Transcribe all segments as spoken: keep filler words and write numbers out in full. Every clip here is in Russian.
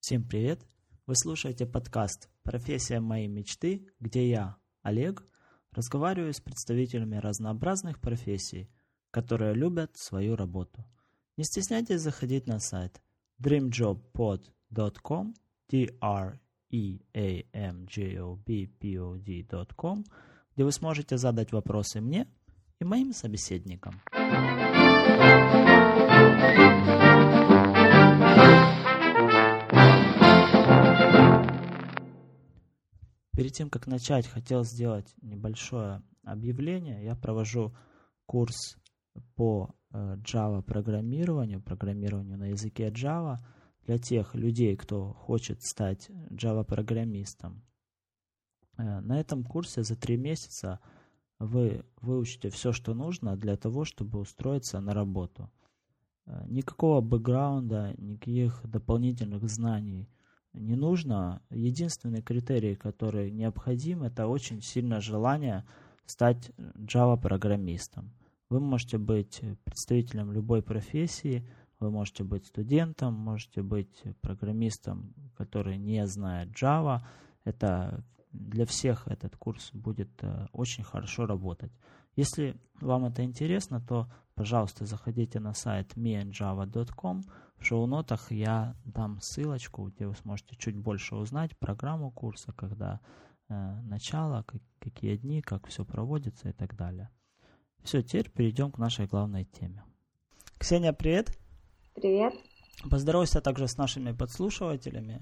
Всем привет! Вы слушаете подкаст «Профессия моей мечты», где я, Олег, разговариваю с представителями разнообразных профессий, которые любят свою работу. Не стесняйтесь заходить на сайт dream job pod dot com, ди ар и эй эм джей о би пи о ди точка ком, где вы сможете задать вопросы мне и моим собеседникам. Перед тем, как начать, хотел сделать небольшое объявление. Я провожу курс по Java программированию, программированию на языке Java для тех людей, кто хочет стать Java программистом. На этом курсе за три месяца вы выучите все, что нужно для того, чтобы устроиться на работу. Никакого бэкграунда, никаких дополнительных знаний не нужно. Единственный критерий, который необходим, это очень сильное желание стать Java-программистом. Вы можете быть представителем любой профессии, вы можете быть студентом, можете быть программистом, который не знает Java. Это для всех этот курс будет очень хорошо работать. Если вам это интересно, то, пожалуйста, заходите на сайт me and java dot com. В шоу-нотах я дам ссылочку, где вы сможете чуть больше узнать программу курса, когда э, начало, как, какие дни, как все проводится и так далее. Все, теперь перейдем к нашей главной теме. Ксения, привет! Привет! Поздоровайся также с нашими подслушивателями.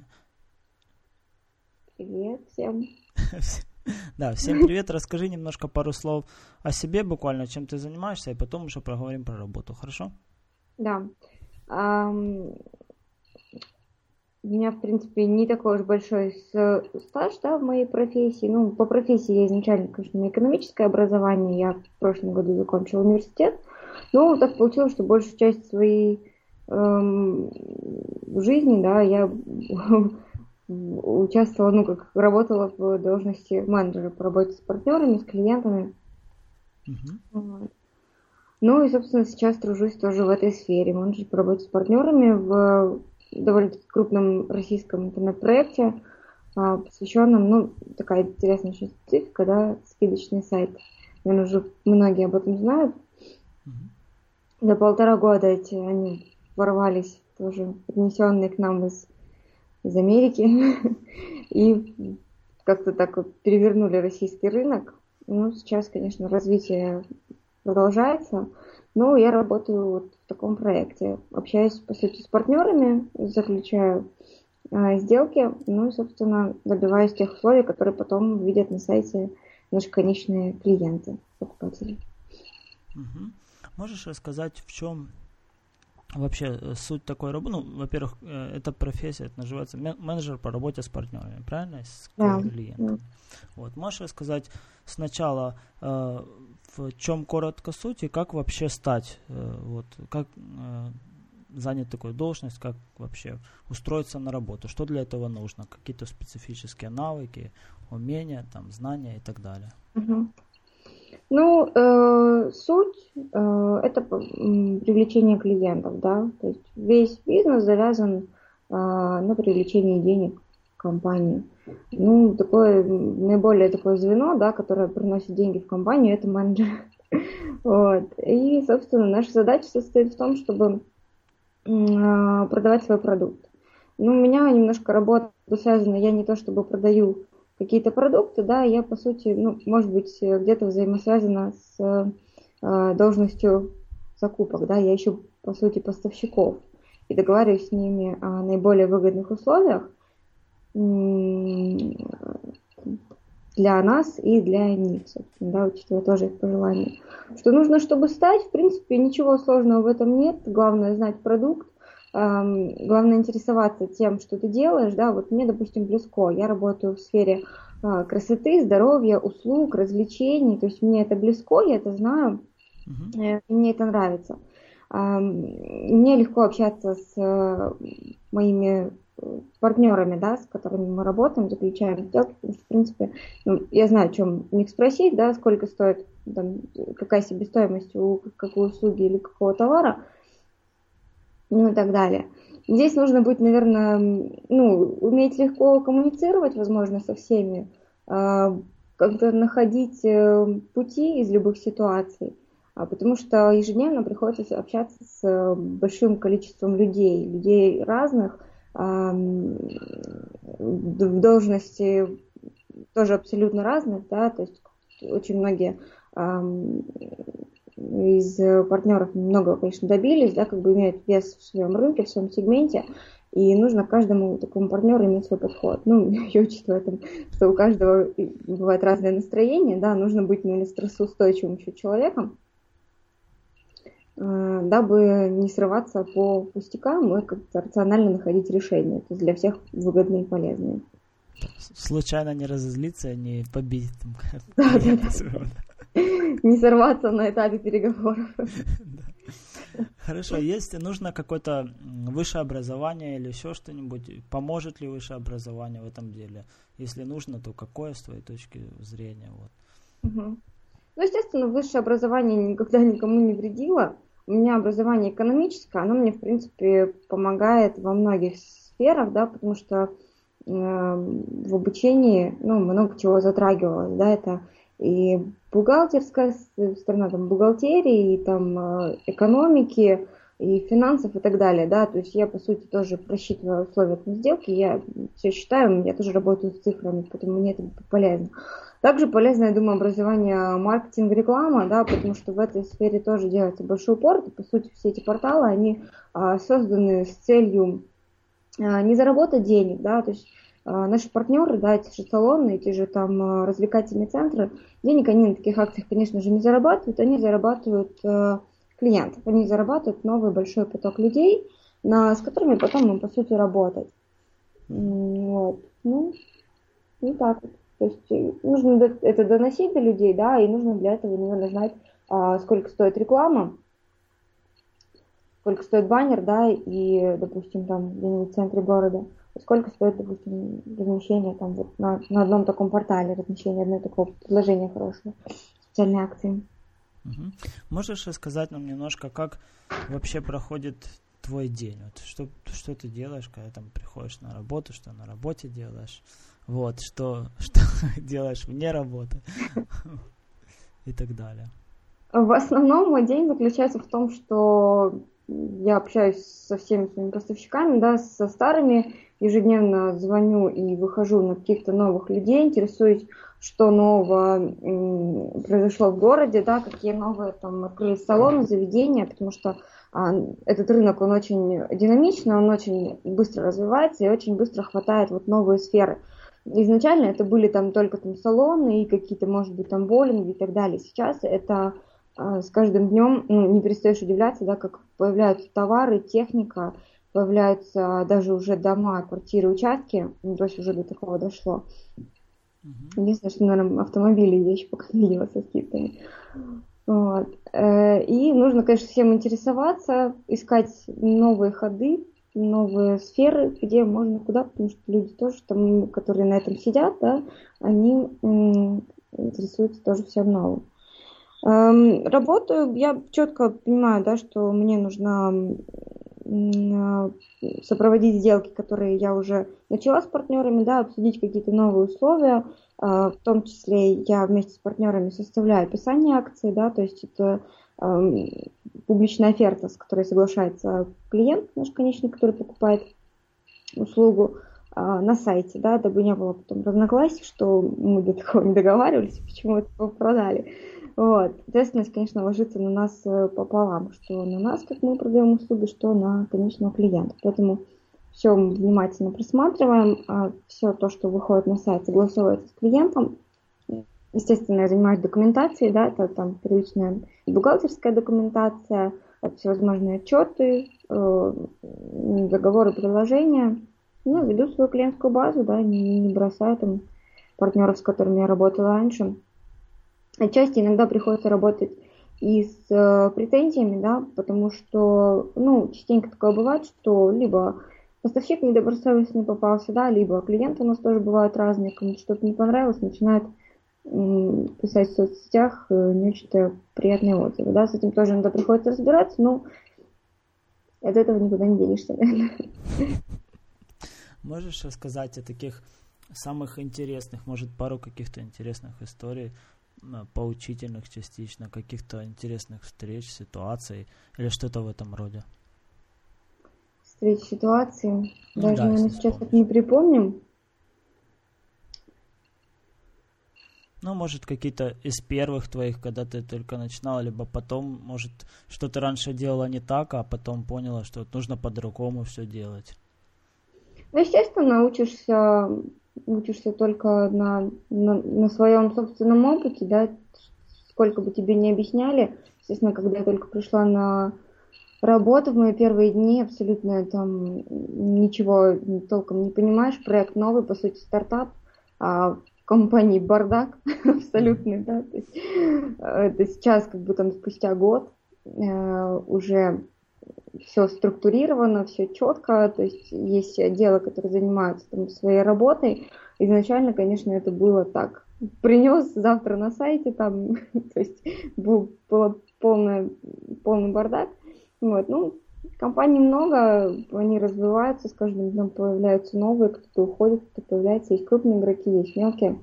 Привет всем! Да, всем привет. Расскажи немножко пару слов о себе, буквально, чем ты занимаешься, и потом уже проговорим про работу, хорошо? Да. Um, у меня, в принципе, не такой уж большой стаж, да, в моей профессии. Ну, по профессии я изначально, конечно, экономическое образование. Я в прошлом году закончила университет. Но так получилось, что большую часть своей эм, жизни, да, я участвовала, ну, как работала в должности менеджера по работе с партнерами, с клиентами. Uh-huh. Вот. Ну и, собственно, сейчас тружусь тоже в этой сфере. Менеджер по работе с партнерами в довольно крупном российском интернет-проекте, посвященном, ну, такая интересная еще специфика, да, скидочный сайт. Наверное, уже многие об этом знают. Uh-huh. За полтора года эти они ворвались, тоже принесенные к нам из, из Америки, и как-то так вот перевернули российский рынок. Ну, сейчас, конечно, развитие продолжается. Ну, я работаю вот в таком проекте. Общаюсь, по сути, с партнерами, заключаю э, сделки, ну и, собственно, добиваюсь тех условий, которые потом видят на сайте наши конечные клиенты, покупатели. Угу. Можешь рассказать, в чем вообще суть такой работы? Ну, во-первых, эта профессия, это называется менеджер по работе с партнерами, правильно? С Да. клиентами. Вот. Можешь рассказать сначала, э, в чем коротко суть и как вообще стать, э, вот, как э, занять такую должность, как вообще устроиться на работу, что для этого нужно, какие-то специфические навыки, умения, там, знания и так далее. Угу. Ну, э, суть э, это привлечение клиентов, да, то есть весь бизнес завязан э, на привлечении денег в компанию. Ну, такое наиболее такое звено, да, которое приносит деньги в компанию, это менеджер. Вот. И, собственно, наша задача состоит в том, чтобы э, продавать свой продукт. Ну, у меня немножко работа связана, я не то чтобы продаю какие-то продукты, да, я, по сути, ну, может быть, где-то взаимосвязана с э, должностью закупок, да, я ищу, по сути, поставщиков и договариваюсь с ними о наиболее выгодных условиях для нас и для них, собственно, да, учитывая тоже их пожелания. Что нужно, чтобы стать, в принципе, ничего сложного в этом нет, главное знать продукт, эм, главное интересоваться тем, что ты делаешь, да, вот мне, допустим, близко, я работаю в сфере э, красоты, здоровья, услуг, развлечений, то есть мне это близко, я это знаю, uh-huh. э, мне это нравится. Эм, мне легко общаться с э, моими партнерами, да, с которыми мы работаем, заключаем сделки, потому что, в принципе, ну, я знаю, о чем у них спросить, да, сколько стоит, там, какая себестоимость у какой услуги или какого товара, ну и так далее. Здесь нужно быть, наверное, ну, уметь легко коммуницировать, возможно, со всеми, как-то находить пути из любых ситуаций, потому что ежедневно приходится общаться с большим количеством людей, людей разных, в должности тоже абсолютно разных, да, то есть очень многие из партнеров много, конечно, добились, да, как бы имеют вес в своем рынке, в своем сегменте, и нужно каждому такому партнеру иметь свой подход. Ну, я учитывая, там, что у каждого бывает разное настроение, да, нужно быть, наверное, стрессоустойчивым еще человеком, дабы не срываться по пустякам и как-то рационально находить решения, то есть для всех выгодные и полезные. Случайно не разозлиться, не побить там. Да, да, да. Не сорваться на этапе переговоров. Хорошо, если нужно какое-то высшее образование или еще что-нибудь, поможет ли высшее образование в этом деле? Если нужно, то какое с твоей точки зрения? Вот. Угу. Ну, естественно, высшее образование никогда никому не вредило. У меня образование экономическое, оно мне, в принципе, помогает во многих сферах, да, потому что э, в обучении, ну, много чего затрагивалось, да, это и бухгалтерская сторона, там, бухгалтерии, и там экономики, и финансов и так далее, да, то есть я, по сути, тоже просчитываю условия на сделки, я все считаю, я тоже работаю с цифрами, поэтому мне это полезно. Также полезно, я думаю, образование маркетинг, реклама, да, потому что в этой сфере тоже делается большой упор, и, по сути, все эти порталы, они а, созданы с целью а, не заработать денег, да, то есть а, наши партнеры, да, эти же салоны, эти же там а, развлекательные центры, денег они на таких акциях, конечно же, не зарабатывают, они зарабатывают а, клиентов, они зарабатывают новый большой поток людей, на, с которыми потом им, по сути, работать. Вот, ну, и так вот. То есть нужно это доносить до людей, да, и нужно для этого, наверное, знать, а, сколько стоит реклама, сколько стоит баннер, да, и, допустим, там где-нибудь в центре города, сколько стоит, допустим, размещение там вот на, на одном таком портале, размещение одного такого предложения хорошего, специальной акции. Угу. Можешь рассказать нам немножко, как вообще проходит твой день? Вот что, что ты делаешь, когда там приходишь на работу, что на работе делаешь? Вот, что, что делаешь вне работы и так далее. В основном мой день заключается в том, что я общаюсь со всеми своими поставщиками, да, со старыми, ежедневно звоню и выхожу на каких-то новых людей, интересуюсь, что нового м, произошло в городе, да, какие новые там открылись салоны, заведения, потому что а, этот рынок, он очень динамичный, он очень быстро развивается и очень быстро хватает вот новые сферы. Изначально это были там только там салоны и какие-то, может быть, там боулинги и так далее. Сейчас это а, с каждым днем, ну, не перестаешь удивляться, да, как появляются товары, техника, появляются даже уже дома, квартиры, участки. Ну, то есть уже до такого дошло. Mm-hmm. Единственное, что, наверное, автомобили я еще пока не видела со скидками. Вот. И нужно, конечно, всем интересоваться, искать новые ходы, новые сферы, где можно куда, потому что люди тоже, там, которые на этом сидят, да, они м, интересуются тоже всем новым. Эм, работаю, я четко понимаю, да, что мне нужно м, сопроводить сделки, которые я уже начала с партнерами, да, обсудить какие-то новые условия, э, в том числе я вместе с партнерами составляю описание акции, да, то есть это публичная оферта, с которой соглашается клиент, наш конечный, который покупает услугу а, на сайте, да, дабы не было потом разногласий, что мы до такого не договаривались, почему это продали. Вот. Ответственность, конечно, ложится на нас пополам, что на нас, как мы продаем услуги, что на конечного клиента. Поэтому все мы внимательно просматриваем, а все то, что выходит на сайт, согласовывается с клиентом. Естественно, я занимаюсь документацией, да, это там первичная бухгалтерская документация, всевозможные отчеты, э, договоры, предложения. Ну, веду свою клиентскую базу, да, не, не бросаю там партнеров, с которыми я работала раньше. Отчасти иногда приходится работать и с э, претензиями, да, потому что, ну, частенько такое бывает, что либо поставщик недобросовестный попался, да, либо клиенты у нас тоже бывают разные, кому-то что-то не понравилось, начинают писать в соцсетях не очень приятные отзывы. Да, с этим тоже иногда приходится разбираться, но от этого никуда не денешься. Можешь рассказать о таких самых интересных, может, пару каких-то интересных историй, поучительных частично, каких-то интересных встреч, ситуаций или что-то в этом роде? Встреч, ситуации. Ну, Даже, да, наверное, если сейчас так вспомнишь. не припомним. Ну, может, какие-то из первых твоих, когда ты только начинала, либо потом, может, что ты раньше делала не так, а потом поняла, что вот нужно по-другому все делать. Ну, естественно, учишься, учишься только на, на, на своем собственном опыте, да, сколько бы тебе не объясняли. Естественно, когда я только пришла на работу в мои первые дни, абсолютно там ничего толком не понимаешь, проект новый, по сути, стартап, а в компании бардак абсолютный, да, то есть это сейчас, как бы там спустя год, э, уже все структурировано, все четко, то есть есть отделы, которые занимаются там своей работой. Изначально, конечно, это было так. Принес завтра на сайте, там, то есть был, было полное, полный бардак. Вот, ну, компаний много, они развиваются, с каждым днем появляются новые, кто-то уходит, кто-то появляется, есть крупные игроки, есть мелкие.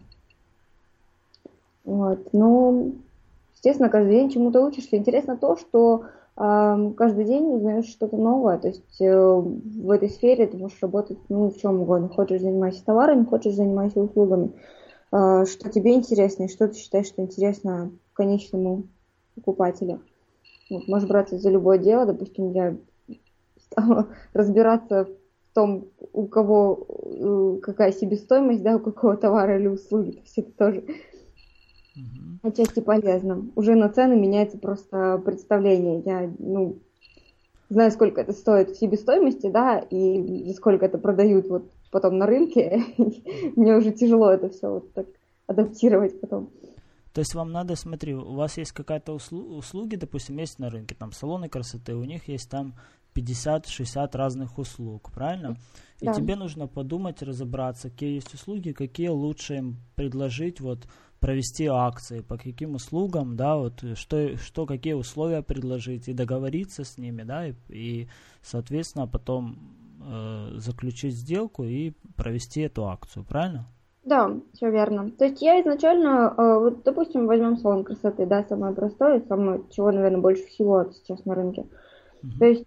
Вот, ну, естественно, каждый день чему-то учишься. Интересно то, что э, каждый день узнаешь что-то новое, то есть э, в этой сфере ты можешь работать, ну, в чем угодно. Хочешь, занимайся товарами, хочешь, занимайся услугами. Э, что тебе интересно, и что ты считаешь, что интересно конечному покупателю. Вот, можешь браться за любое дело, допустим, я стала разбираться в том, у кого какая себестоимость, да, у какого товара или услуги, то есть это тоже mm-hmm. отчасти полезно. Уже на цены меняется просто представление. Я, ну, знаю, сколько это стоит в себестоимости, да, и за сколько это продают вот потом на рынке. Мне уже тяжело это все вот так адаптировать потом. То есть вам надо, смотри, у вас есть какая-то услу- услуги, допустим, есть на рынке, там салоны красоты, у них есть там пятьдесят-шестьдесят разных услуг, правильно? И да. тебе нужно подумать, разобраться, какие есть услуги, какие лучше им предложить, вот, провести акции, по каким услугам, да, вот, что, что какие условия предложить, и договориться с ними, да, и, и соответственно, потом э, заключить сделку и провести эту акцию, правильно? Да, все верно. То есть я изначально, вот, допустим, возьмем салон красоты, да, самое простое, самое, чего, наверное, больше всего сейчас на рынке. Mm-hmm. То есть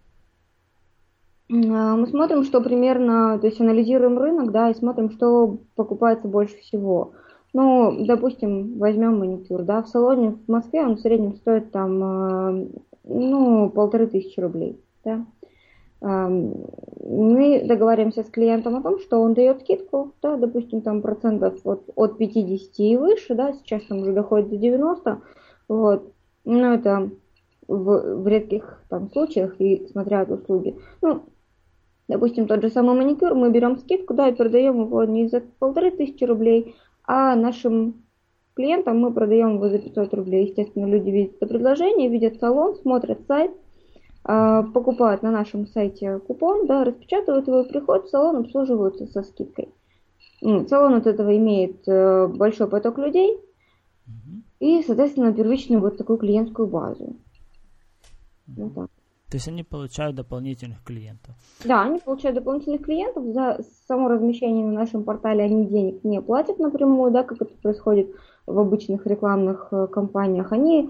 мы смотрим, что примерно, то есть анализируем рынок, да, и смотрим, что покупается больше всего. Ну, допустим, возьмем маникюр, да, в салоне в Москве он в среднем стоит там, ну, полторы тысячи рублей, да. Мы договариваемся с клиентом о том, что он дает скидку, да, допустим, там процентов от, от пятьдесят и выше, да, сейчас там уже доходит до девяноста, вот, но это в, в редких там случаях и смотря от услуги. Ну, допустим, тот же самый маникюр, мы берем скидку, да, и продаем его не за полторы тысячи рублей, а нашим клиентам мы продаем его за пятьсот рублей. Естественно, люди видят это предложение, видят салон, смотрят сайт, покупают на нашем сайте купон, да, распечатывают его, приходят в салон, обслуживаются со скидкой. Салон от этого имеет большой поток людей mm-hmm. и, соответственно, первичную вот такую клиентскую базу. Mm-hmm. Вот так. То есть они получают дополнительных клиентов? Да, они получают дополнительных клиентов. За само размещение на нашем портале они денег не платят напрямую, да, как это происходит в обычных рекламных кампаниях. Они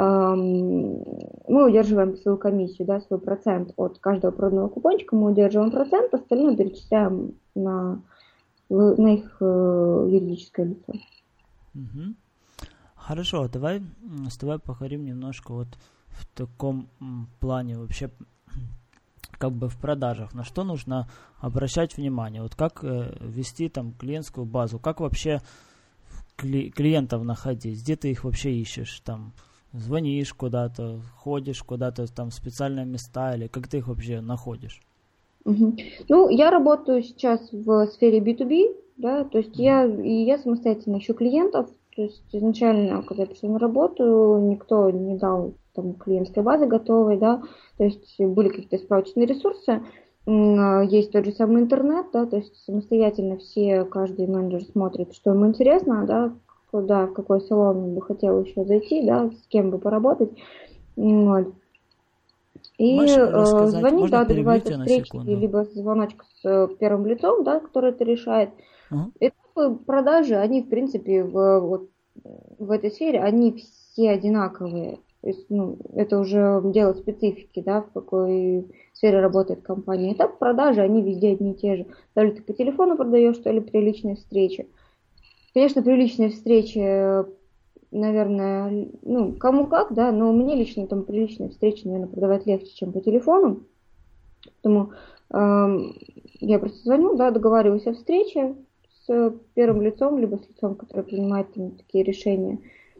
мы удерживаем свою комиссию, да, свой процент от каждого проданного купончика, мы удерживаем процент, остальное перечисляем на, на их юридическое лицо. Угу. Хорошо, давай с тобой поговорим немножко вот в таком плане вообще, как бы в продажах, на что нужно обращать внимание, вот как э, вести там клиентскую базу, как вообще кли- клиентов находить, где ты их вообще ищешь, там, звонишь куда-то, ходишь куда-то там в специальные места, или как ты их вообще находишь? Угу. Ну, я работаю сейчас в сфере би ту би, да, то есть я, и я самостоятельно ищу клиентов, то есть изначально, когда я пришла на работу, никто не дал там клиентской базы готовой, да, то есть были какие-то справочные ресурсы, есть тот же самый интернет, да, то есть самостоятельно все, каждый менеджер смотрит, что ему интересно, да, куда, в какой салон бы хотел еще зайти, да, с кем бы поработать, вот. И Можешь э, рассказать, звонить, можно да, перебью добивается тебя на встречи, секунду? либо звоночка с э, первым лицом, да, который это решает. Ага. Этапы продажи, они, в принципе, в, вот, в этой сфере, они все одинаковые. То есть, ну, это уже дело специфики, да, в какой сфере работает компания. Этап продажи, они везде одни и те же. То ли ты по телефону продаешь, то ли при личной встрече. Конечно, при личной встрече, наверное, ну, кому как, да, но мне лично там при личной встрече, наверное, продавать легче, чем по телефону. Поэтому э, я просто звоню, да, договариваюсь о встрече с первым лицом, либо с лицом, которое принимает там, такие решения.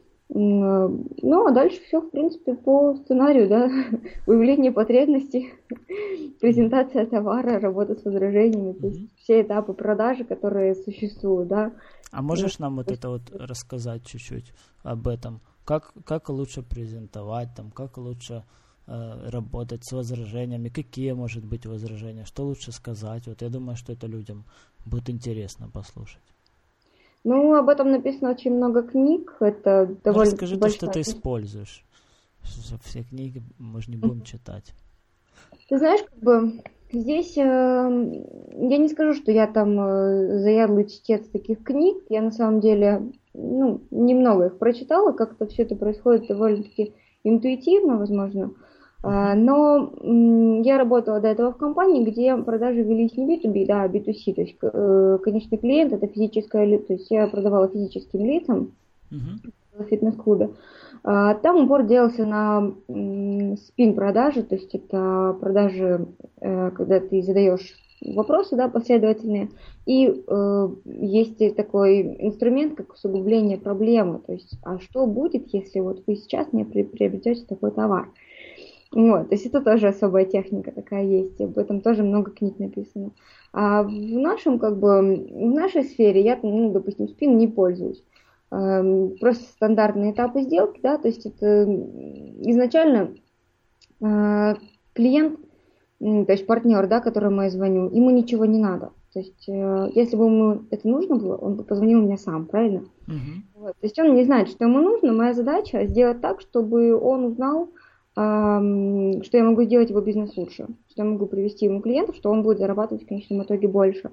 Ну, а дальше все, в принципе, по сценарию, да, выявление потребностей, презентация товара, работа с возражениями, то есть Мгм. все этапы продажи, которые существуют, да. А можешь нам вот это вот рассказать чуть-чуть об этом? Как, как лучше презентовать, там, как лучше э, работать с возражениями, какие, может быть, возражения, что лучше сказать? Вот я думаю, что это людям будет интересно послушать. Ну, об этом написано очень много книг, это Ну, довольно расскажи то, что большая... ты используешь. Что все книги мы же не будем читать. Ты знаешь, как бы здесь э, я не скажу, что я там э, заядлый чтец таких книг, я на самом деле, ну, немного их прочитала, как-то все это происходит довольно-таки интуитивно, возможно. Uh, но м, я работала до этого в компании, где продажи велись не би ту би, да, а би ту си, то есть э, конечный клиент это физическое лицо, то есть я продавала физическим лицам Uh-huh. в фитнес-клубе. Uh, там упор делался на спин-продажи, то есть это продажи, э, когда ты задаешь вопросы, да, последовательные, и э, есть такой инструмент, как усугубление проблемы, то есть, а что будет, если вот вы сейчас мне при- приобретете такой товар? Вот, то есть это тоже особая техника такая есть, об этом тоже много книг написано. А в нашем, как бы, в нашей сфере я, ну, допустим, спин не пользуюсь. Эм, Просто стандартные этапы сделки, да, то есть это изначально э, клиент, м, то есть партнер, да, которому я звоню, ему ничего не надо. То есть э, если бы ему это нужно было, он бы позвонил мне сам, правильно? Uh-huh. Вот, то есть он не знает, что ему нужно. Моя задача сделать так, чтобы он узнал, эм, что я могу сделать его бизнес лучше, что я могу привести ему клиентов, что он будет зарабатывать в конечном итоге больше.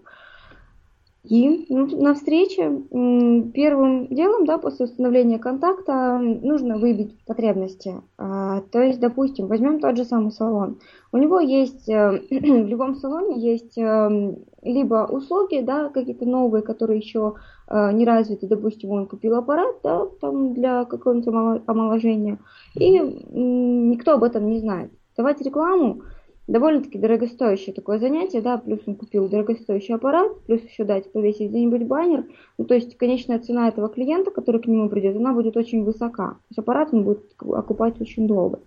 И ну, на встрече м, первым делом, да, после установления контакта нужно выявить потребности. А, то есть, допустим, возьмем тот же самый салон. У него есть, э, в любом салоне есть э, либо услуги, да, какие-то новые, которые еще э, не развиты. Допустим, он купил аппарат, да, там для какого-нибудь омоложения, и м, никто об этом не знает. Давать рекламу довольно-таки дорогостоящее такое занятие, да, плюс он купил дорогостоящий аппарат, плюс еще дать повесить где-нибудь баннер, ну, то есть конечная цена этого клиента, который к нему придет, она будет очень высока, то есть аппарат он будет окупать очень долго.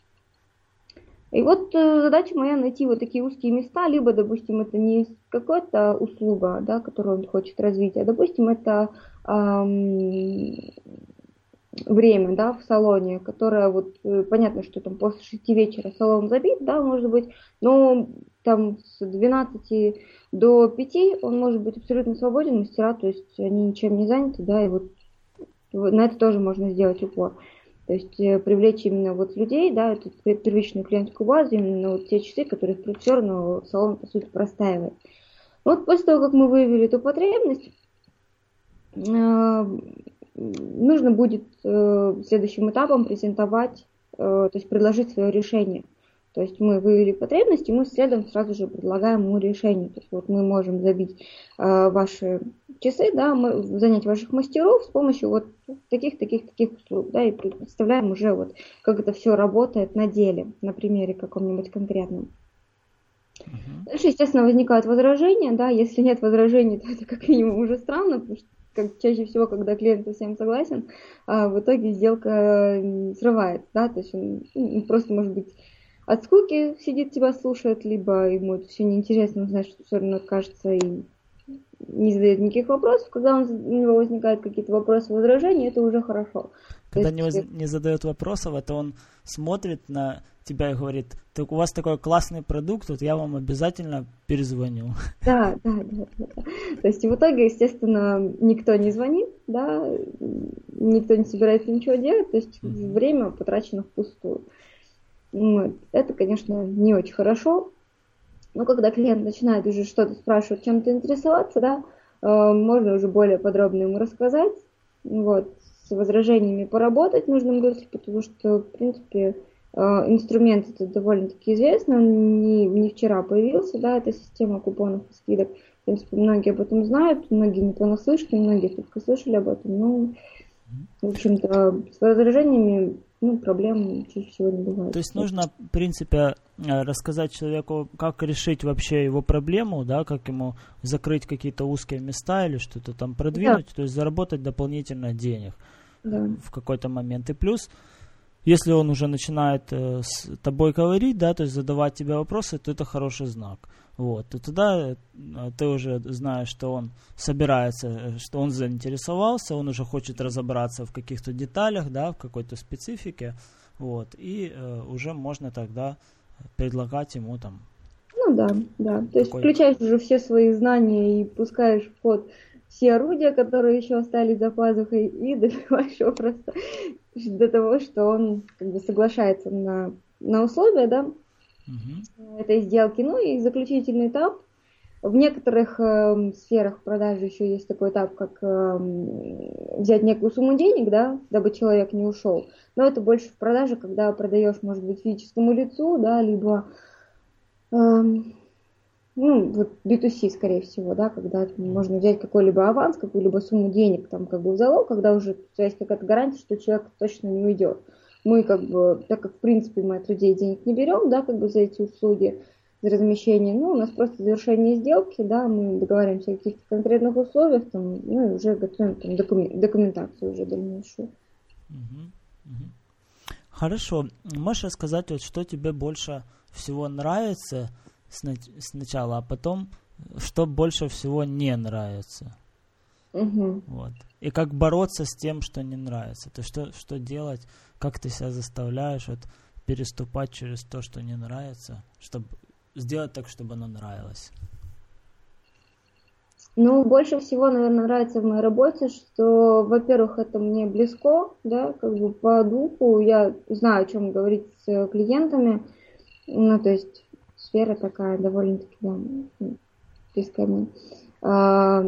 И вот э, задача моя найти вот такие узкие места, либо, допустим, это не какая-то услуга, да, которую он хочет развить, а, допустим, это эм, время, да, в салоне, которое вот, понятно, что там после шести вечера салон забит, да, может быть, но там с двенадцати до пяти он может быть абсолютно свободен, мастера, то есть они ничем не заняты, да, и вот на это тоже можно сделать упор. То есть привлечь именно вот людей, да, эту первичную клиентскую базу, именно вот те часы, которые все равно салон, по сути, простаивает. Вот после того, как мы выявили эту потребность, нужно будет э, следующим этапом презентовать, э, то есть предложить свое решение. То есть мы выявили потребность, и мы следом сразу же предлагаем ему решение. То есть вот мы можем забить э, ваши часы, да, мы, занять ваших мастеров с помощью вот таких, таких, таких услуг, да, и представляем уже вот, как это все работает на деле, на примере каком-нибудь конкретном. Uh-huh. Дальше, естественно, возникают возражения, да, если нет возражений, то это как минимум уже странно, потому что как чаще всего, когда клиент со всем согласен, а в итоге сделка срывается, да, то есть он, он просто, может быть, от скуки сидит, тебя слушает, либо ему это все неинтересно, он знает, что все равно откажется и не задает никаких вопросов. Когда он, у него возникают какие-то вопросы, возражения, это уже хорошо. Когда есть, не, воз... не задает вопросов, это он смотрит на тебя и говорит, так у вас такой классный продукт, вот я вам обязательно перезвоню. Да, да, да, да, да. То есть в итоге, естественно, никто не звонит, да, никто не собирается ничего делать, то есть mm-hmm. время потрачено впустую. Вот. Это, конечно, не очень хорошо. Но когда клиент начинает уже что-то спрашивать, чем-то интересоваться, да, можно уже более подробно ему рассказать. Вот. С возражениями поработать в нужном русле, потому что, в принципе, инструмент это довольно-таки известный, он не, не вчера появился, да, эта система купонов и скидок. В принципе, многие об этом знают, многие не понаслышке, многие только слышали об этом. Ну, в общем-то, с возражениями, ну, проблем чаще всего не бывает. То есть нужно, в принципе, рассказать человеку, как решить вообще его проблему, да, как ему закрыть какие-то узкие места или что-то там продвинуть, да. То есть заработать дополнительно денег да. в какой-то момент. И плюс, если он уже начинает э, с тобой говорить, да, то есть задавать тебе вопросы, то это хороший знак. Вот. И тогда ты уже знаешь, что он собирается, что он заинтересовался, он уже хочет разобраться в каких-то деталях, да, в какой-то специфике. Вот. И э, уже можно тогда предлагать ему там. Ну да, да. То есть включаешь уже все свои знания и пускаешь в ход все орудия, которые еще остались за пазухой, и добиваешь его просто до того, что он как бы соглашается на, на условия, да, угу. этой сделки. Ну и заключительный этап. В некоторых э, сферах продажи еще есть такой этап, как э, взять некую сумму денег, да, дабы человек не ушел. Но это больше в продаже, когда продаешь, может быть, физическому лицу, да, либо э, ну, вот би ту си, скорее всего, да, когда можно взять какой-либо аванс, какую-либо сумму денег там как бы в залог, когда уже есть какая-то гарантия, что человек точно не уйдет. Мы как бы, так как в принципе мы от людей денег не берем, да, как бы за эти услуги, за размещение, ну, у нас просто завершение сделки, да, мы договариваемся о каких-то конкретных условиях, там, ну, и уже готовим там документ, документацию уже дальнейшую. Угу, угу. Хорошо. Можешь рассказать, вот, что тебе больше всего нравится сначала, а потом, что больше всего не нравится. Угу. Вот. И как бороться с тем, что не нравится. То есть что, что делать, как ты себя заставляешь вот, переступать через то, что не нравится, чтобы сделать так, чтобы оно нравилось. Ну, больше всего, наверное, нравится в моей работе, что, во-первых, это мне близко, да, как бы по духу, я знаю, о чем говорить с клиентами, ну, то есть сфера такая довольно-таки, да, близкая мне. А,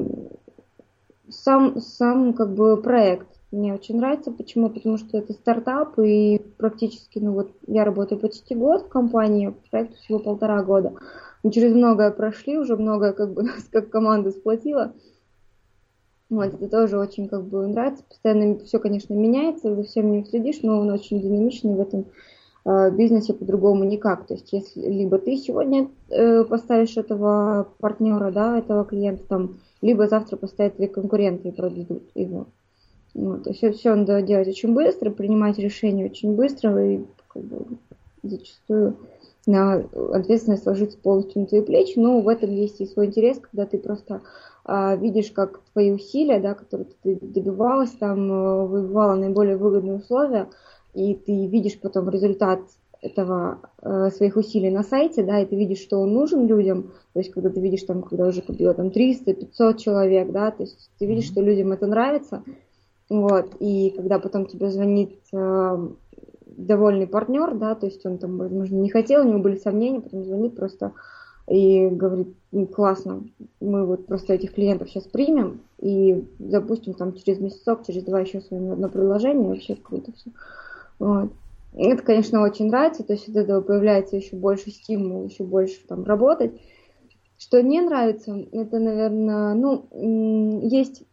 сам, сам, как бы, проект мне очень нравится. Почему? Потому что это стартап, и практически, ну, вот, я работаю почти год в компании, проекту всего полтора года. Мы через многое прошли, уже многое, как бы, нас как команда сплотила. Вот, это тоже очень, как бы, нравится. Постоянно все, конечно, меняется, за всем не следишь, но он очень динамичный в этом бизнесе, по-другому никак. То есть, если либо ты сегодня э, поставишь этого партнера, да, этого клиента, там, либо завтра поставят твои конкуренты и продадут его. Вот, то есть, все, все надо делать очень быстро, принимать решения очень быстро, и как бы, зачастую на ответственность ложится полностью на твои плечи, но в этом есть и свой интерес, когда ты просто а, видишь, как твои усилия, да, которые ты добивалась, там, выбивала наиболее выгодные условия, и ты видишь потом результат этого э, своих усилий на сайте, да, и ты видишь, что он нужен людям, то есть когда ты видишь там, когда уже купила там триста-пятьсот человек, да, то есть ты видишь, что людям это нравится, вот, и когда потом тебе звонит э, довольный партнер, да, то есть он там, возможно, не хотел, у него были сомнения, потом звонит просто и говорит, ну, классно, мы вот просто этих клиентов сейчас примем и запустим там через месяцок, через два еще с вами одно предложение, вообще круто все. Вот. Это, конечно, очень нравится, то есть от этого появляется еще больше стимул, еще больше там работать. Что не нравится, это, наверное, ну, есть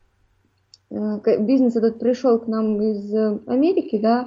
бизнес этот пришел к нам из Америки, да,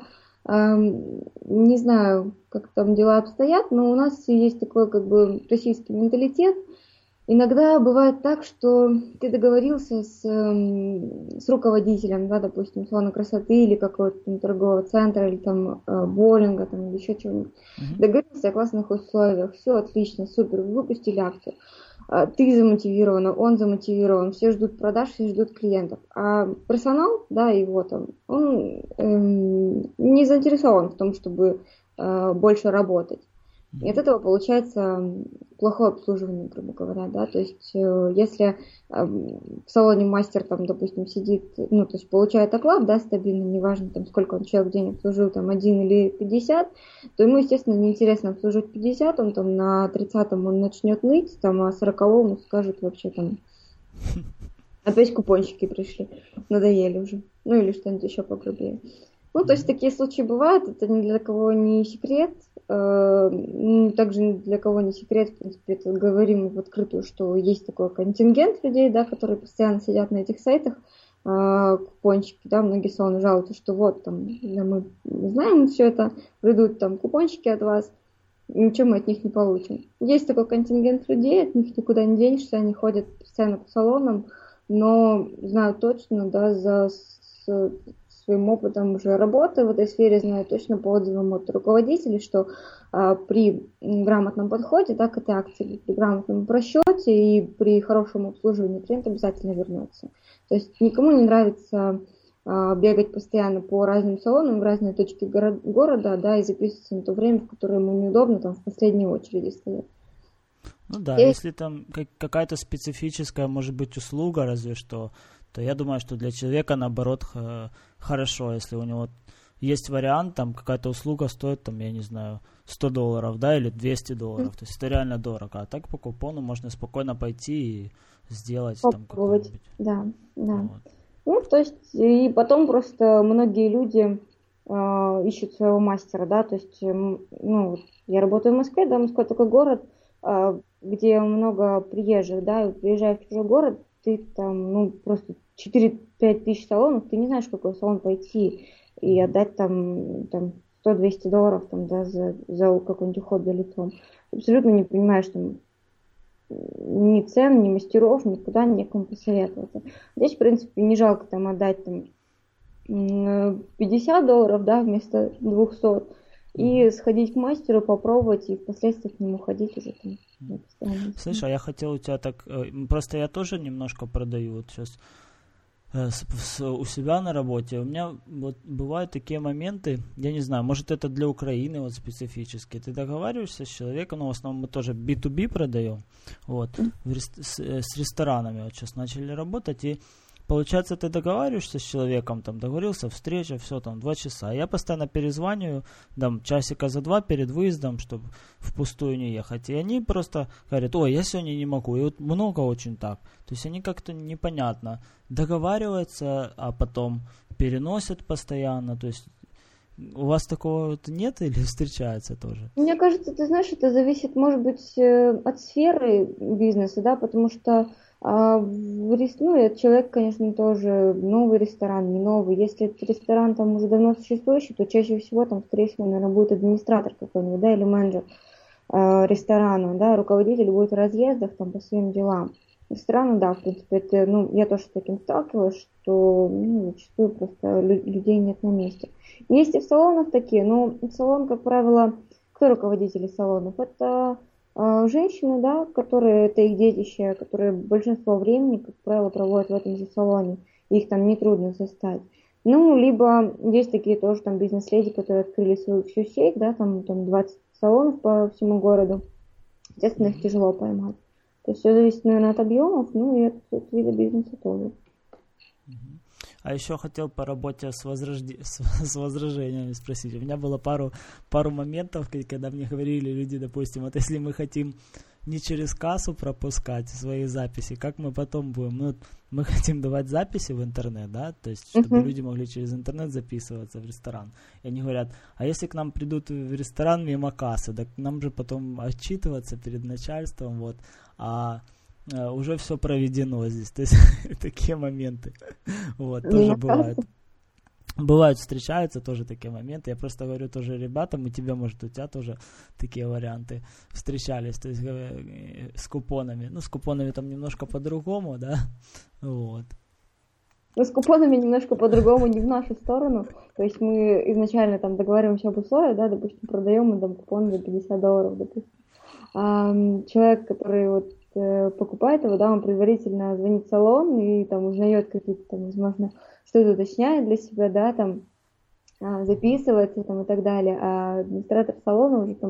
не знаю, как там дела обстоят, но у нас есть такой, как бы, российский менталитет. Иногда бывает так, что ты договорился с, с руководителем, да, допустим, салона красоты или какого-то там торгового центра, или там боулинга, там, или еще чего-нибудь. Mm-hmm. Договорился о классных условиях, все отлично, супер, выпустили акцию. Ты замотивирована, он замотивирован, все ждут продаж, все ждут клиентов. А персонал, да, его там, он эм, не заинтересован в том, чтобы э, больше работать. И от этого получается плохое обслуживание, грубо говоря, да, то есть если в салоне мастер там, допустим, сидит, ну, то есть получает оклад, да, стабильно, неважно, там, сколько он человек в день обслужил, там, один или пятьдесят, то ему, естественно, неинтересно обслуживать пятьдесят, он там на тридцатом он начнет ныть, там, а сороковому скажет вообще там, опять купончики пришли, надоели уже, ну, или что-нибудь еще погрубее. Ну, то есть такие случаи бывают, это ни для кого не секрет, также ни для кого не секрет, в принципе, это говорим в открытую, что есть такой контингент людей, да, которые постоянно сидят на этих сайтах, купончики, да, многие салоны жалуются, что вот, там, да, мы знаем все это, придут там купончики от вас, ничего мы от них не получим. Есть такой контингент людей, от них никуда не денешься, они ходят постоянно по салонам, но знаю точно, да, за своим опытом уже работы в этой сфере, знаю точно по отзывам от руководителей, что а, при грамотном подходе, да, к этой акции, при грамотном просчете и при хорошем обслуживании клиент обязательно вернется. То есть никому не нравится а, бегать постоянно по разным салонам в разные точки горо- города, да, и записываться на то время, в которое ему неудобно, там, в последней очереди стоять. Ну да, и... если там какая-то специфическая, может быть, услуга, разве что, то я думаю, что для человека, наоборот, хорошо, если у него есть вариант, там какая-то услуга стоит, там, я не знаю, сто долларов, да, или двести долларов, mm-hmm. то есть это реально дорого, а так по купону можно спокойно пойти и сделать там какую-нибудь. Да, да. Вот. Ну, то есть, и потом просто многие люди э, ищут своего мастера, да, то есть, э, ну, я работаю в Москве, да, Москва такой город, э, где много приезжих, да, и приезжая в чужой город, ты там, ну, просто четыре-пять тысяч салонов, ты не знаешь, в какой салон пойти и отдать там, там сто-двести долларов там, да, за, за какой-нибудь уход за лицом. Абсолютно не понимаешь там ни цен, ни мастеров, никуда некому посоветоваться. Здесь, в принципе, не жалко там отдать там пятьдесят долларов, да, вместо двухсот, и сходить к мастеру, попробовать, и впоследствии к нему ходить уже там. Слышь, а я хотел у тебя так... Просто я тоже немножко продаю вот сейчас у себя на работе. У меня вот бывают такие моменты, я не знаю, может это для Украины вот специфически. Ты договариваешься с человеком, но в основном мы тоже би ту би продаем, вот, в рес- с, с ресторанами вот сейчас начали работать, и получается, ты договариваешься с человеком, там, договорился, встреча, все, там, два часа. Я постоянно перезваниваю, там, часика за два перед выездом, чтобы впустую не ехать. И они просто говорят, ой, я сегодня не могу. И вот много очень так. То есть они как-то непонятно договариваются, а потом переносят постоянно. То есть у вас такого вот нет или встречается тоже? Мне кажется, ты знаешь, это зависит, может быть, от сферы бизнеса, да, потому что А в рес... ну, этот человек, конечно, тоже новый ресторан, не новый. Если этот ресторан там уже давно существующий, то чаще всего там, скорее всего, наверное, будет администратор какой-нибудь, да, или менеджер э, ресторана, да, руководитель будет в разъездах там по своим делам. Рестораны, да, в принципе, это, ну, я тоже с таким сталкивалась, что, ну, зачастую просто лю- людей нет на месте. Есть и в салонах такие, но салон, как правило, кто руководители салонов? Это женщины, да, которые, это их детище, которые большинство времени, как правило, проводят в этом же салоне, их там нетрудно застать. Ну, либо есть такие тоже там бизнес-леди, которые открыли свою всю сеть, да, там, там двадцать салонов по всему городу. Естественно, их тяжело поймать. То есть все зависит, наверное, от объемов, ну и от, от вида бизнеса тоже. А еще хотел по работе с, возрожде... с, с возражениями спросить. У меня было пару, пару моментов, когда мне говорили люди, допустим, вот если мы хотим не через кассу пропускать свои записи, как мы потом будем? Ну, мы хотим давать записи в интернет, да, то есть чтобы uh-huh. люди могли через интернет записываться в ресторан. И они говорят, а если к нам придут в ресторан мимо кассы, так нам же потом отчитываться перед начальством, вот, а... уже все проведено здесь, то есть такие моменты, вот, тоже бывают. Бывают, встречаются тоже такие моменты. Я просто говорю тоже ребятам, и тебе, может, у тебя тоже такие варианты встречались, то есть с купонами. Ну, с купонами там немножко по-другому, да, вот. Ну, с купонами немножко по-другому, не в нашу сторону. То есть мы изначально там договариваемся об условиях, да, допустим, продаем мы там купон за пятьдесят долларов, допустим. А человек, который вот покупает его, да, он предварительно звонит в салон и там узнает какие-то там, возможно, что-то уточняет для себя, да, там записывается там и так далее, а администратор салона уже там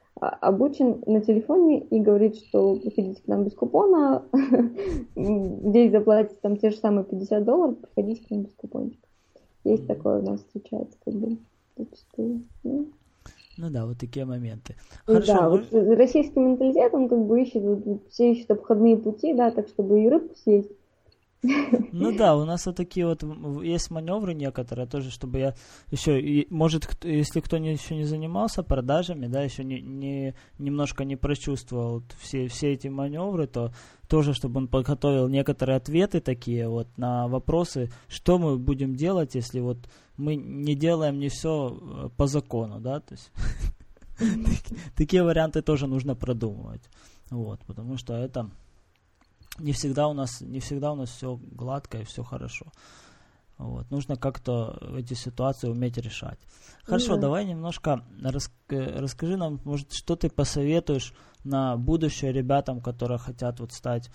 обучен на телефоне и говорит, что приходите к нам без купона, здесь заплатите там те же самые пятьдесят долларов, приходите к нам без купончика. Есть такое у нас встречается, как бы, зачастую. Ну. ну да, вот такие моменты. Хорошо, да, вы... вот российский менталитет, он как бы ищет, вот, все ищут обходные пути, да, так, чтобы и рыбку съесть. Ну да, у нас вот такие вот есть маневры некоторые тоже, чтобы я еще, и, может, если кто не, еще не занимался продажами, да, еще не, не, немножко не прочувствовал все, все эти маневры, то тоже, чтобы он подготовил некоторые ответы такие вот на вопросы, что мы будем делать, если вот мы не делаем не все по закону, да, то есть такие варианты тоже нужно продумывать, вот, потому что это... Не всегда у нас, не всегда у нас все гладко и все хорошо. Вот. Нужно как-то эти ситуации уметь решать. Хорошо, mm-hmm. давай немножко рас, расскажи нам, может, что ты посоветуешь на будущее ребятам, которые хотят вот стать,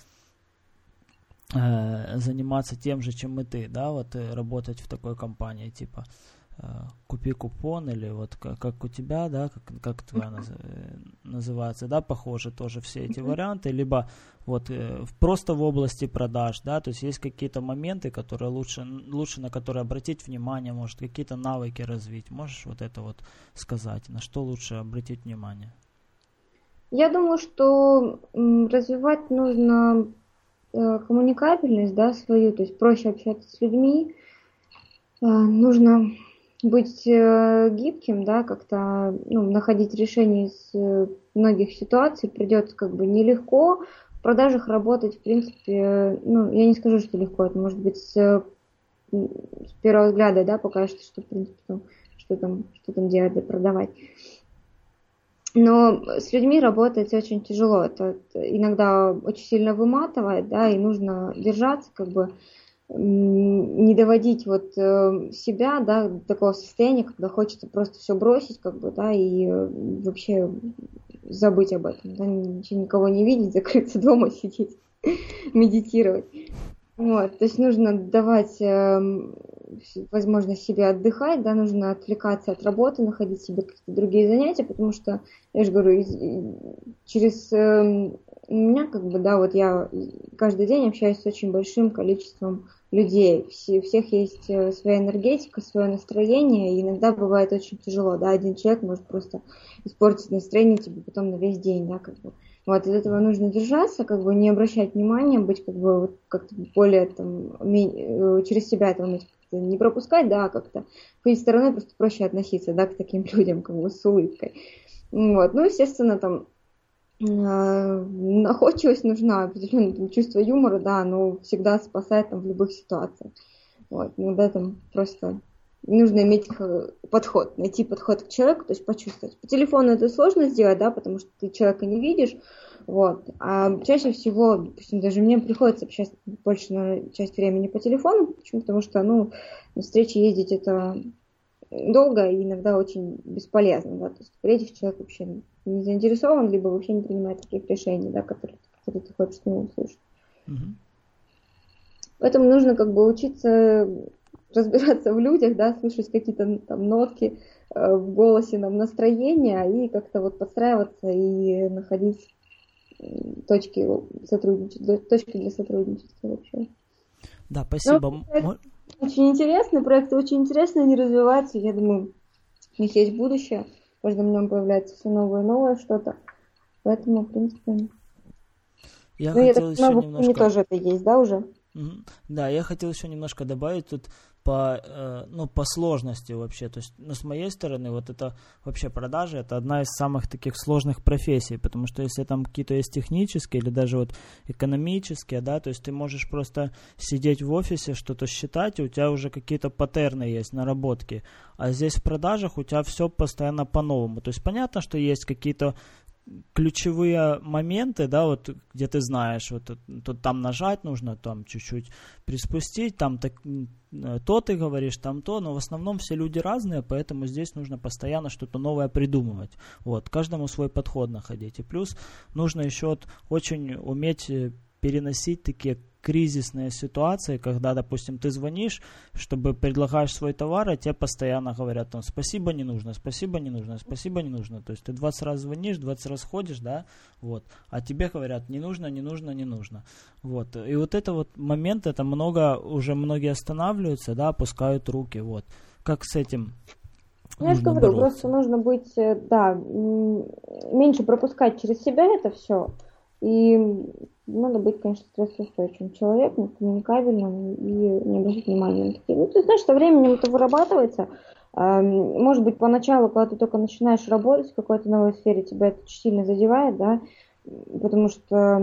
э, заниматься тем же, чем и ты, да, вот работать в такой компании, типа э, купи купон или вот как, как у тебя, да, как, как твоя наз, называется, да, похоже тоже все эти mm-hmm. варианты, либо вот э, просто в области продаж, да, то есть есть какие-то моменты, которые лучше, лучше на которые обратить внимание, может, какие-то навыки развить, можешь вот это вот сказать, на что лучше обратить внимание? Я думаю, что м, развивать нужно э, коммуникабельность, да, свою, то есть проще общаться с людьми, э, нужно быть э, гибким, да, как-то ну, находить решения из э, многих ситуаций придется как бы нелегко. В продажах работать, в принципе, ну, я не скажу, что легко, это может быть с, с первого взгляда, да, покажется, что, в принципе, там, что там, что там делать, да, продавать. Но с людьми работать очень тяжело, это иногда очень сильно выматывает, да, и нужно держаться, как бы, не доводить вот себя, да, до такого состояния, когда хочется просто все бросить, как бы, да, и вообще забыть об этом, да, ничего, никого не видеть, закрыться дома, сидеть, медитировать. Вот, то есть нужно давать возможность себе отдыхать, да, нужно отвлекаться от работы, находить себе какие-то другие занятия, потому что, я же говорю, через меня, как бы, да, вот я каждый день общаюсь с очень большим количеством людей, у всех есть своя энергетика, свое настроение, и иногда бывает очень тяжело, да, один человек может просто испортить настроение тебе потом на весь день, да, как бы. Вот, от этого нужно держаться, как бы не обращать внимания, быть как бы вот как-то более там, через себя это уметь не пропускать, да, как-то быть стороной, просто проще относиться, да, к таким людям, как бы с улыбкой. Вот, ну, естественно, там находчивость нужна, определенное чувство юмора, да, оно всегда спасает там в любых ситуациях. Вот, ну, да, там просто нужно иметь подход, найти подход к человеку, то есть почувствовать. По телефону это сложно сделать, да, потому что ты человека не видишь, вот, а чаще всего, допустим, даже мне приходится общаться больше на часть времени по телефону, почему? Потому что, ну, на встречи ездить это долго и иногда очень бесполезно, да, то есть, скорее всего, человек вообще не заинтересован, либо вообще не принимает таких решений, да, которые, которые ты хочешь с ним услышать. Mm-hmm. Поэтому нужно как бы учиться разбираться в людях, да, слышать какие-то там нотки э, в голосе, нам настроения и как-то вот подстраиваться и находить точки сотрудничества, точки для сотрудничества вообще. Да, спасибо. Ну, очень интересный, проекты очень интересные, они развиваются, я думаю, у них есть будущее, в каждом днем появляется все новое и новое что-то, поэтому, в принципе... Я ну, хотел я так еще понимаю, немножко... в тоже это есть, да, уже? Mm-hmm. Да, я хотел еще немножко добавить тут по, э, ну, по сложности вообще. То есть, ну, с моей стороны, вот это вообще продажи, это одна из самых таких сложных профессий, потому что если там какие-то есть технические или даже вот экономические, да, то есть ты можешь просто сидеть в офисе, что-то считать, и у тебя уже какие-то паттерны есть, наработки. А здесь в продажах у тебя все постоянно по-новому. То есть понятно, что есть какие-то ключевые моменты, да, вот где ты знаешь, вот тут там нажать нужно, там чуть-чуть приспустить, там так, то ты говоришь, там то, но в основном все люди разные, поэтому здесь нужно постоянно что-то новое придумывать. Вот, каждому свой подход находить. И плюс нужно еще вот очень уметь переносить такие кризисные ситуации, когда, допустим, ты звонишь, чтобы предлагаешь свой товар, а тебе постоянно говорят, там, спасибо не нужно, спасибо не нужно, спасибо не нужно. То есть ты двадцать раз звонишь, двадцать раз ходишь, да, вот, а тебе говорят, не нужно, не нужно, не нужно. Вот. И вот это вот момент, это много, уже многие останавливаются, да, опускают руки, вот. Как с этим Ну, я же говорю, бороться? просто нужно быть, да, меньше пропускать через себя это все. И надо быть, конечно, стрессоустойчивым человеком, коммуникабельным и не обращать внимания на такие. Ну, ты знаешь, со временем это вырабатывается. Может быть, поначалу, когда ты только начинаешь работать в какой-то новой сфере, тебя это очень сильно задевает, да, потому что,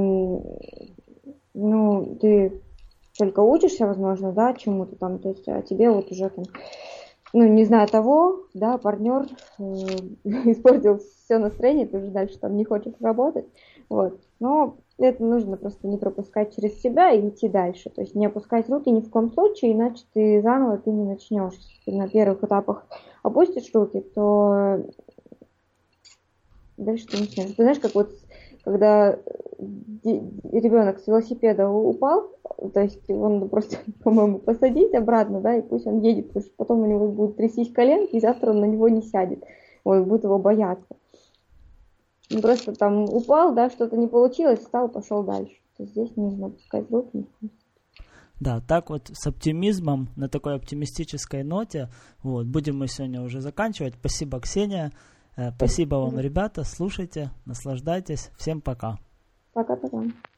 ну, ты только учишься, возможно, да, чему-то там, то есть, а тебе вот уже там, ну, не зная того, да, партнер э, испортил все настроение, ты уже дальше там не хочешь работать, вот. Но это нужно просто не пропускать через себя и идти дальше, то есть не опускать руки ни в коем случае, иначе ты заново ты не начнешь. Если ты на первых этапах опустишь руки, то дальше ты начнешь. Ты знаешь, как вот когда ребенок с велосипеда упал, то есть его надо просто, по-моему, посадить обратно, да, и пусть он едет, потому что потом у него будут трястись коленки, и завтра он на него не сядет, он будет его бояться. Он просто там упал, да, что-то не получилось, встал, пошел дальше. То есть здесь нужно опускать руки. Да, так вот с оптимизмом, на такой оптимистической ноте, вот, будем мы сегодня уже заканчивать. Спасибо, Ксения. Спасибо вам, ребята. Слушайте, наслаждайтесь. Всем пока. Пока-пока.